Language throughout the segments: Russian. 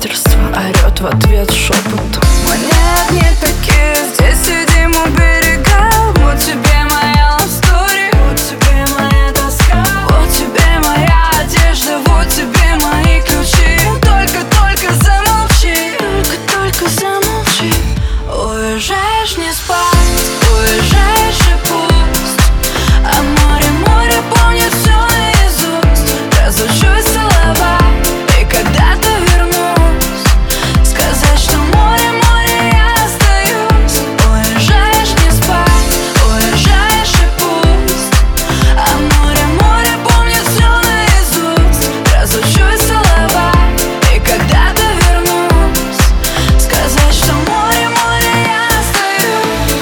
предательство орет в ответ шепотом. Мы нет, не такие, здесь сидим у берега. Вот тебе моя лавстори, вот тебе моя тоска, вот тебе моя одежда, вот тебе мои ключи. Только замолчи, только замолчи. Уезжаешь не спать, уезжаешь и пусть, а море помнит все наизусть. Разучусь целовать и когда-то вернусь, сказать, что море, я остаюсь. Уезжаешь не спать, уезжаешь и пусть, а море помнит все наизусть. Разучусь целовать и когда-то вернусь, сказать, что море, я остаюсь.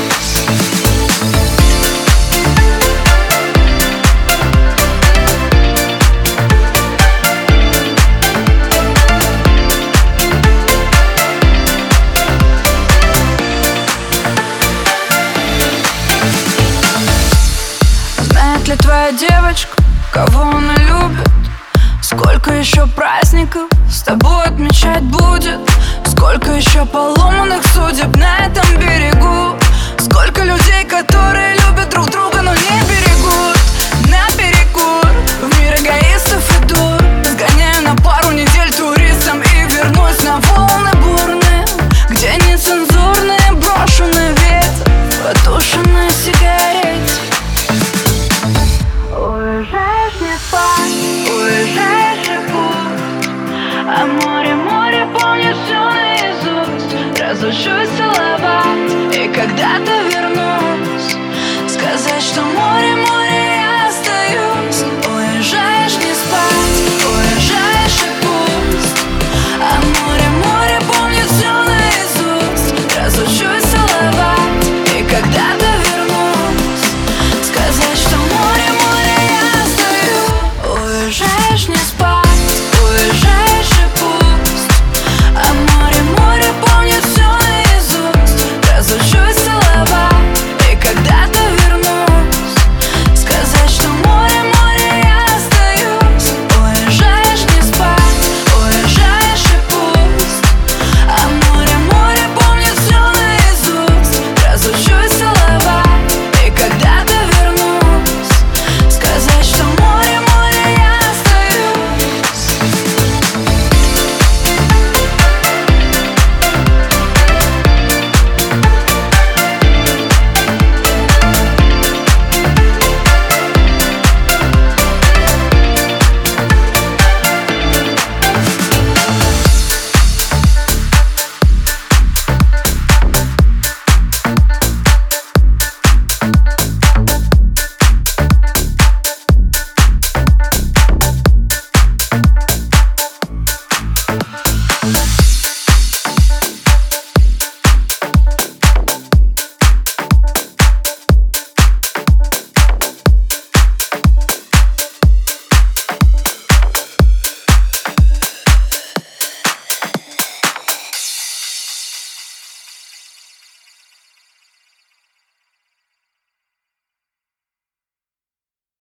Знает ли твоя девочка, кого она любит? Сколько еще праздников с тобой отмечать будет? Сколько еще поломанных судеб на этом берегу? Сколько людей, которые любят друг друга, но не берегут?